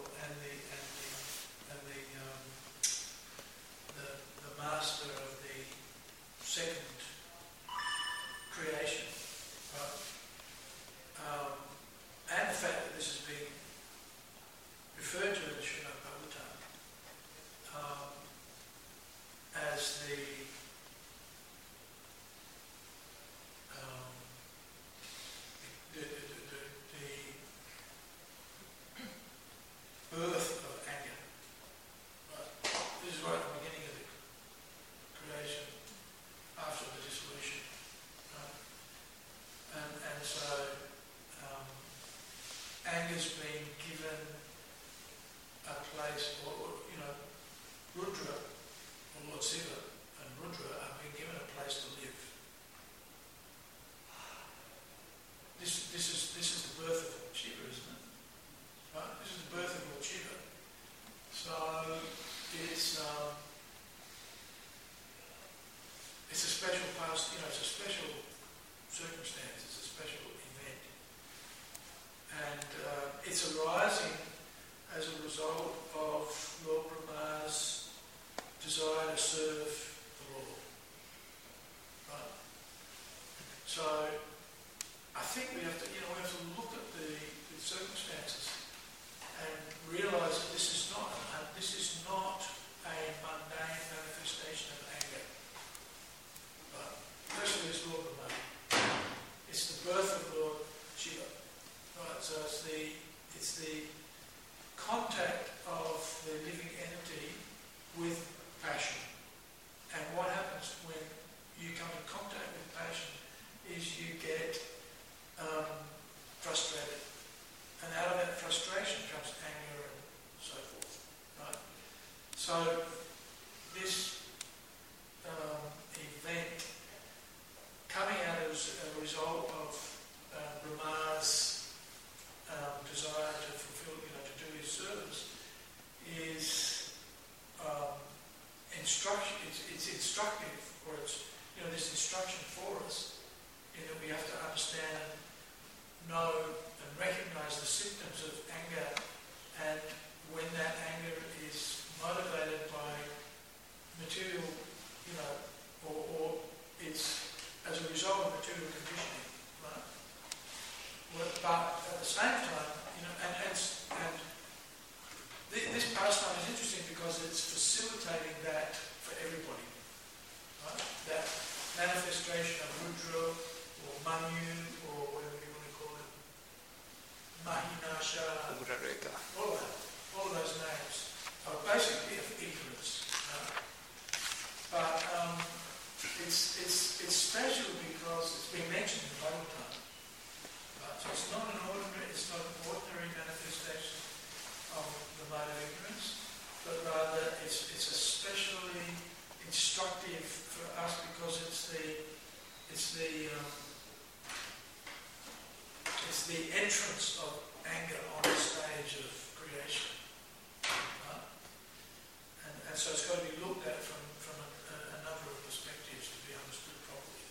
Rudra, or Lord Shiva, and Rudra have been given a place to live. This, this is this is the birth of Shiva, isn't it? Right? This is the birth of Lord Shiva. So it's um, it's a special past, you know, it's a special circumstance, it's a special event, and uh, it's arising as a result of Lord Brahma's desire to serve the Lord. Right? So I think we have to, you know, we have to look at the, the circumstances and realise that this is not uh, this is not a mundane manifestation of anger. Right? Especially this Lord Brahma. It's the birth of Lord Shiva. Right? So it's the it's the contact of the living entity with passion. And what happens when you come in contact with passion is you get um, frustrated. And out of that frustration comes anger and so forth. Right? So this um, event coming out as a result of uh, Brahma's um, desire to fulfill, you know, to do his service is um, instruction. It's, it's instructive, or it's, you know, this instruction for us, in that we have to understand and know and recognise the symptoms of anger, and when that anger is motivated by material, you know, or, or it's as a result of material conditioning, right? Well, but at the same time, you know, and, and, and th- this pastime is interesting because it's facilitating that for everybody, right? That manifestation of Rudra or Manu or whatever you want to call it, Mahinasha, Ugrareta. all of that, all of those names are basically of ignorance. Right? But um, it's it's it's special because it's been mentioned in Bhagavatam. Right? So it's not an ordinary, it's not an ordinary manifestation of the mode of ignorance, but rather it's it's especially instructive for us because it's the it's the um, it's the entrance of anger on the stage of creation, right? and and so it's got to be looked at from from a, a, a number of perspectives to be understood properly.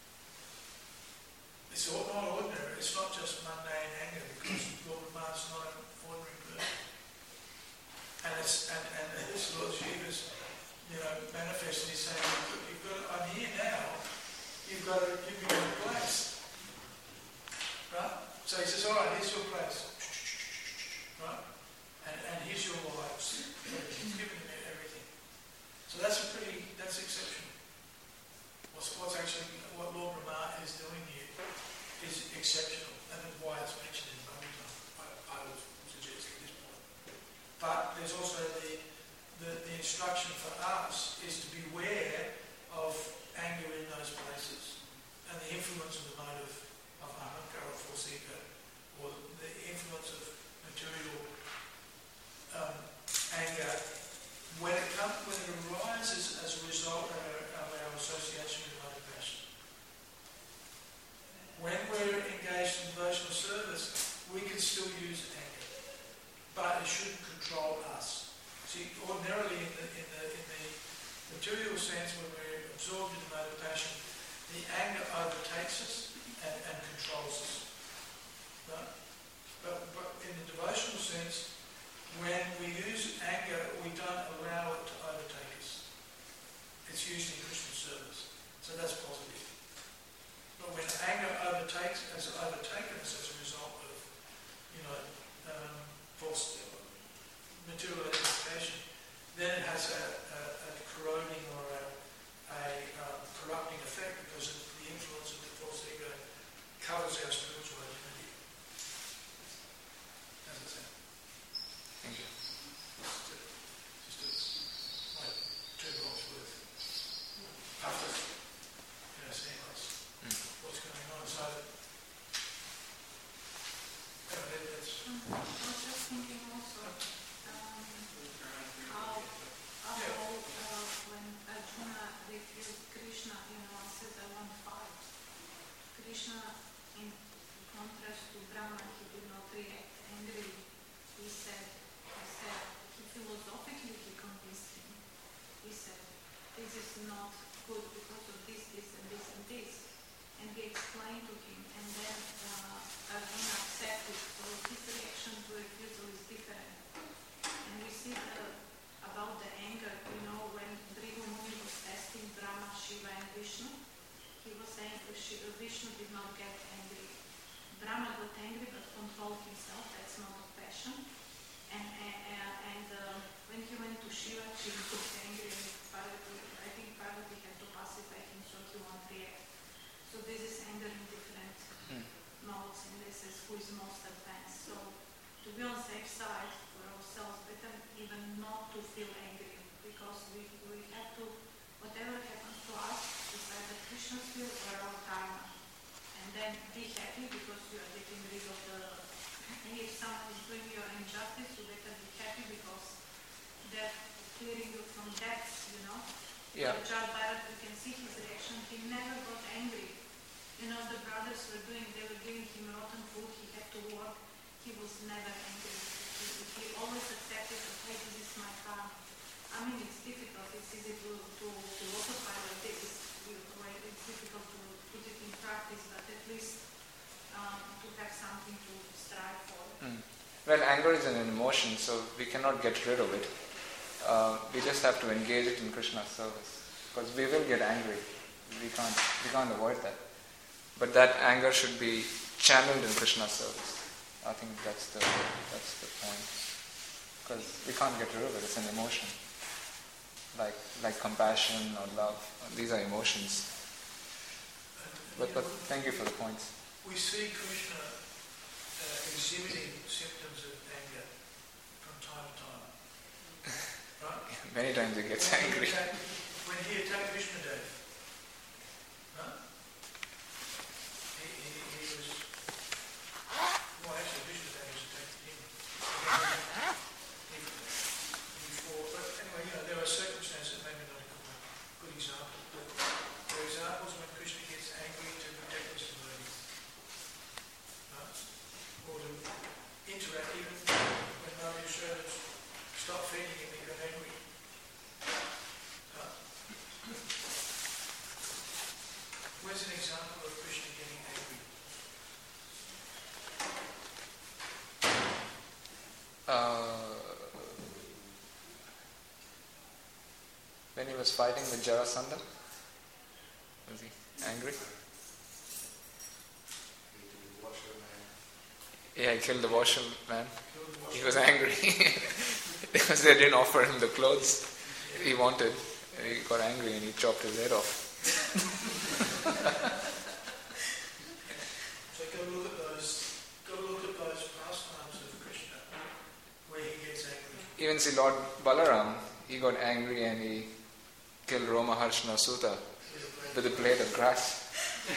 It's not ordinary. It's not just mundane anger because Lord Brahma is not an ordinary person. And it's and, and this Lord Shiva's, you know, manifesting, he's saying, you've got, I'm here now, you've got to give me your place. Right? So he says, all right, here's your place. Right? And and here's your wives. He's given them everything. So that's a pretty that's exceptional. What's what's actually what Lord Brahma is doing here is exceptional, and that's why it's mentioned in Bhagavatam, I, I would suggest at this point. But there's also the, the, the instruction for us is to beware of anger in those places and the influence of the mode of, of ahankara or forsika, or the influence of material um, anger when it comes when it arises as a result of our, of our association with mode of passion. When we're engaged in devotional service, we can still use anger, but it shouldn't control us. See, ordinarily in the, in the, in the material sense, when we're absorbed in the mode of passion, the anger overtakes us and, and controls us. Right? But, but in the devotional sense, when we use anger, we don't allow it to overtake us. It's used in Christian service, so that's positive. But when anger overtakes, has overtaken us as a result of, you know, um, false material identification, then it has a, a, a corroding or a, a um, corrupting effect because of the influence of the false ego covers our spiritual identity. As I said. Thank you. Just a, just a, like two blocks worth. After, you know, seeing what's, Mm. what's going on. So, yeah, that, that's, I was just thinking also um, how, how yeah, this is not good because of this, this, and this, and this. And we explained to him, and then uh, Arjuna accepted. So his reaction to refusal is different. And we see the, about the anger, you know, when Dhriva Muni was testing Brahma, Shiva, and Vishnu, he was saying that Vishnu did not get angry. Brahma got angry but controlled himself, that's not a passion. And, and, and uh, when he went to Shiva, Shiva got angry, and Parvati, I think Parvati had to pacify him so he won't react. So this is anger in different Mm. modes, and this is who is most advanced. So to be on safe side for ourselves, better even not to feel angry, because we, we have to, whatever happens to us, decide that Krishna's will or our karma. And then be happy because you are getting rid of the, and if someone is doing you an injustice, you better be happy because they're clearing you from debts, you know. Yeah. So Jal Bharat, you can see his reaction, he never got angry. You know, the brothers were doing, they were giving him rotten food, he had to work, he was never angry. He, he always accepted, okay, this is my karma. I mean, it's difficult, it's easy to, to, to philosophize like this, it's, it's difficult to put it in practice, but at least um, to have something to strive for. Mm. Well, anger is an emotion, so we cannot get rid of it. Uh, we just have to engage it in Krishna's service, because we will get angry. We can't, we can't avoid that. But that anger should be channeled in Krishna's service. I think that's the that's the point, because we can't get rid of it. It's an emotion, like like compassion or love. These are emotions. But but thank you for the points. We see Krishna uh, exhibiting symptoms of anger from time to time. Right? Many times he gets when angry. He attacked, when he attacked Vishnudev, right? He, he, he was, well actually Vishnudev was attacking him. He, he fought, but anyway, you know, there are circumstances, maybe not a good, good example, but there are examples when Krishna gets angry to protect his devotees. Right? Or to interact, even when Maria Shraddha stopped feeding him, he got angry. Right? Where's an example of Krishna getting angry? Uh, when he was fighting with Jarasandha, was he angry? Yeah, he killed the washerman. He was angry because they didn't offer him the clothes he wanted. He got angry and he chopped his head off. So go look at those, go look at those pastimes of Krishna where he gets angry. Even see Lord Balaram, he got angry and he killed Romaharshana Sutta with a blade of grass.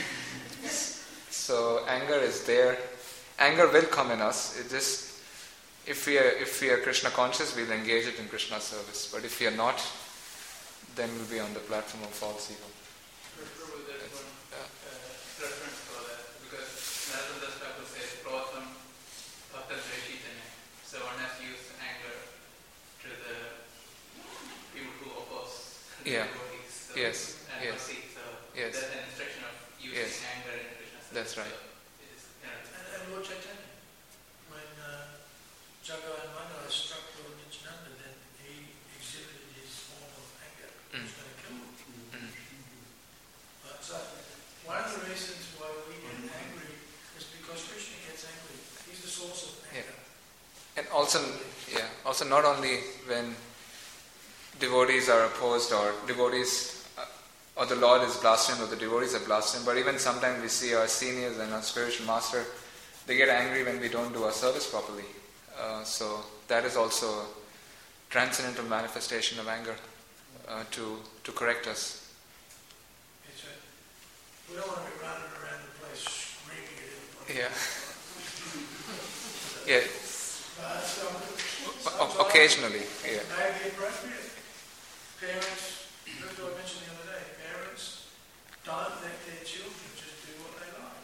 So anger is there. Anger will come in us. It just, if we are if we are Krishna conscious, we'll engage it in Krishna service. But if we are not, then we'll be on the platform of false ego. Prabhu, there's one Yeah. uh, reference for that, because Narada Thakur says, Pratham Bhakta Chaitanya. So one has to use anger to the people who oppose the Yeah. devotees. So, Yes. and Yes. Bhakti, so Yes. that's an instruction of using Yes. anger in Krishna service. That's right. So it is, you know, And, and Lord Chaitanya, when uh, Jagai and Mano struck Lord Nityananda, then he exhibited his form of anger. He was Mm. going to kill him. Mm. Right, so one of the reasons why we get angry is because Krishna gets angry. He's the source of anger. And also, yeah, also not only when devotees are opposed or devotees uh, or the Lord is blasphemed or the devotees are blasphemed, but even sometimes we see our seniors and our spiritual master, they get angry when we don't do our service properly. Uh, so that is also a transcendental manifestation of anger uh, to to correct us. It's a, we don't want to be running around the place screaming at everybody. Yeah. Yeah. Uh, so O- sometimes occasionally, yeah. it may be appropriate. Parents, that's what I mentioned the other day, parents don't let their children just do what they like.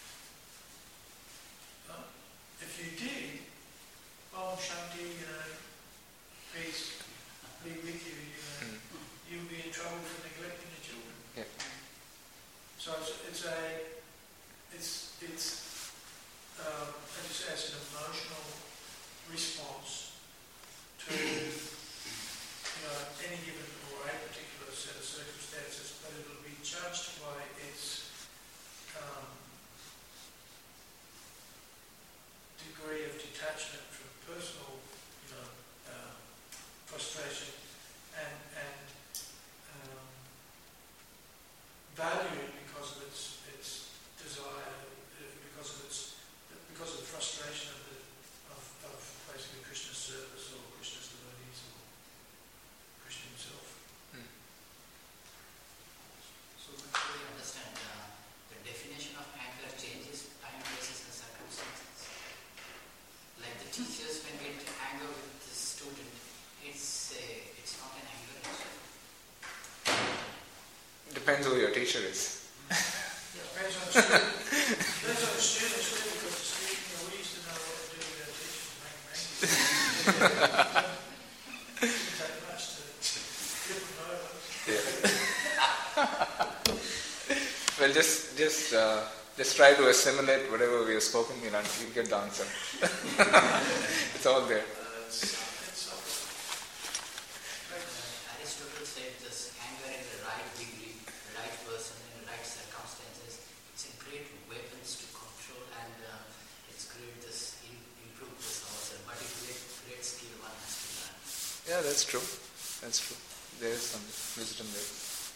Uh, if you did, oh, Shanti, you know, peace, be with you, you know, Mm. you'll be in trouble but it will be judged by its um, degree of detachment from personal, you know, um, frustration and and um, value because of its its desire, uh, because of its because of the frustration of the of, of basically Krishna's service or Krishna's devotees or Krishna himself. Mm. So we understand uh, the definition of anger changes time, places and circumstances. Like the teachers when we get anger with the student, it's uh, it's not an anger issue. Depends who your teacher is. Yeah, depends on the student. Depends on the student, too, because the student, you know, we used to know what to do with our teachers, make them angry. It didn't take much to flip them over. Well, just just uh, just try to assimilate whatever we have spoken, you know, and you'll get the answer. It's all there. Uh, it's, it's all Uh, Aristotle said this anger in the right degree, the right person, in the right circumstances, it's a great weapons to control and uh, it's great this in, improve this ourselves. But it's great, great skill one has to learn. Yeah, that's true. That's true. There is some wisdom there.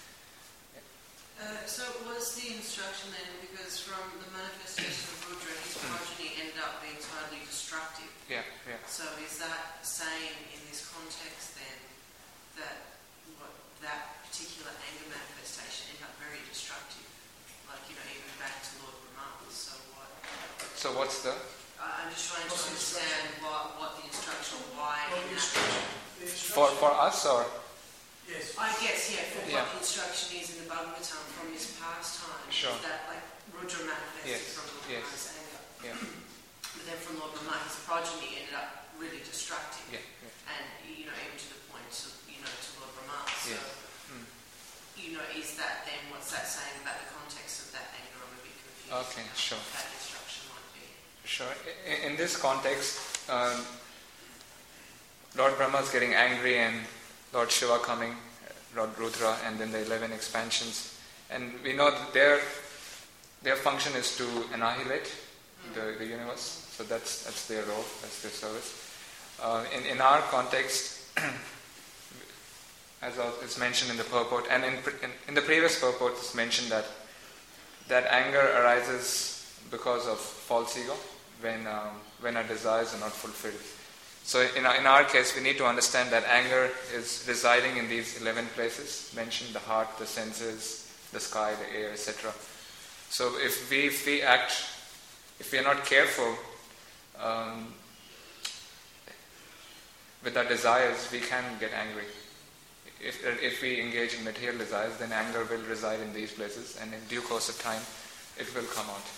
Uh, so what's the instruction then? Because from the manifestation of Rudra, his progeny ended up being totally destructive. Yeah, yeah. So is that saying in this context then that what that particular anger manifestation ended up very destructive? Like, you know, even back to Lord Brahma. So what? So what's the? I- I'm just trying to What's the understand what, what the instruction, why Well, in the that. instruction, the For instruction, for us or? yes. I guess, yeah, for Yeah. what the instruction is in the Bhagavatam from his pastime, Sure. is that like Rudra manifested Yes, from Lord yes. Brahma's anger. Yeah, But then from Lord Brahma, his progeny ended up really destructive. yeah, yeah. And, you know, even to the point to, you know, to Lord Brahma. So, Yeah. Mm. you know, is that then, what's that saying about the context of that anger? I'm a bit confused. Okay, now sure. what that instruction might be. Sure. In, in this context, um, Lord Brahma is getting angry and Lord Shiva coming, Lord Rudra, and then the eleven expansions. And we know that their their function is to annihilate the, the universe. So that's that's their role, that's their service. Uh, in, in our context, as is mentioned in the purport, and in, in, in the previous purport it's mentioned that that anger arises because of false ego, when um, when our desires are not fulfilled. So in our, in our case, we need to understand that anger is residing in these eleven places mentioned: the heart, the senses, the sky, the air, et cetera. So if we if we act, if we are not careful um, with our desires, we can get angry. If if we engage in material desires, then anger will reside in these places, and in due course of time, it will come out.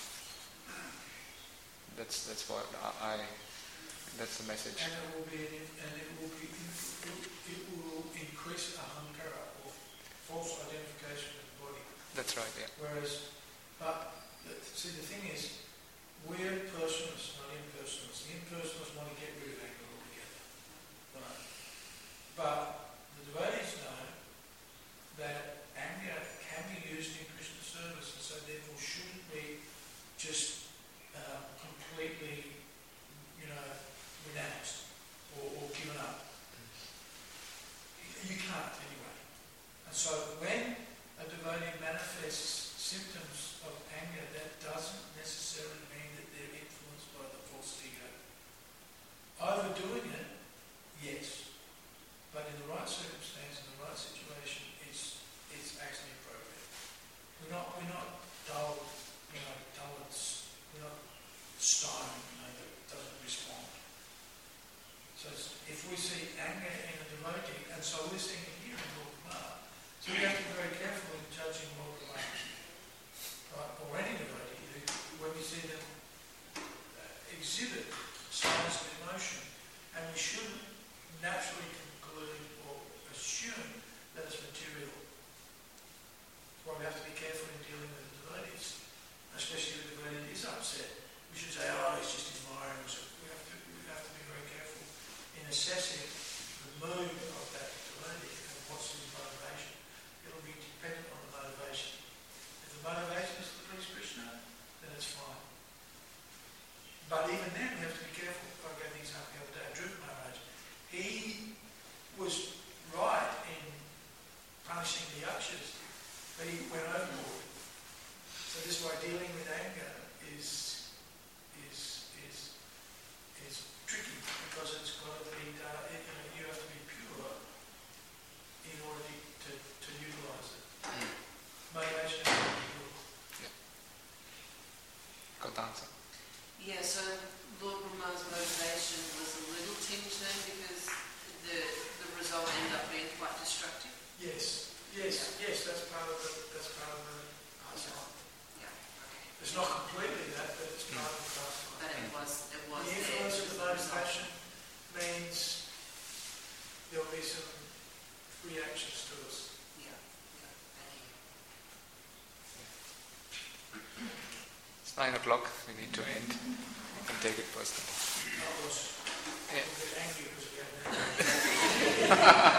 That's that's what I. That's the message. And it will be, and it will be, it will increase ahankara or false identification with the body. That's right. Yeah. Whereas, but see, the thing is, we're impersonalists, not impersonalists. The impersonalists want to get rid of anger altogether. Right? But the devotees know that anger can be used in Krishna service, and so therefore shouldn't be just uh, completely, you know, renounced or, or given up. You can't anyway. And so when a devotee manifests symptoms of anger, that doesn't necessarily mean that they're influenced by the false ego. Overdoing it, yes, but in the right circumstance, in the right situation, it's it's actually appropriate. We're not we're not dull, you know, dull and s- we're not stone, you know, that doesn't respond. So it's, if we see anger in a devotee, and so we're seeing it here in Lord Brahma, so we have to be very careful in judging Lord Brahma, right, or any devotee, who, when we see them uh, exhibit signs of emotion, and we shouldn't naturally conclude or assume that it's material. That's why we have to be careful in dealing with the devotees, especially if the devotee is upset. We should say, oh, he's just admiring us. We have to, we have to be very careful in assessing the mood of that devotee. was right in punishing the Yakshas, but he went overboard. So this way, dealing with anger is is is is tricky because it's got to be done. You know, you have to be pure in order to to, to utilise it. Motivation has to be pure. Got the answer. Yeah, so Lord Brahma's motivation was a little tinged then because the the result ended up being quite destructive. Yes, yes, yes. That's part of the that's part of the pastime. Yeah, okay. It's not completely that, but it's part of the pastime. But it was, it was The there, influence of it the was result. motivation means there'll be some reactions to us. Yeah, yeah, thank you. It's nine o'clock. We need to end. You can take it personally. Of course, Yeah. we'll get angry because we have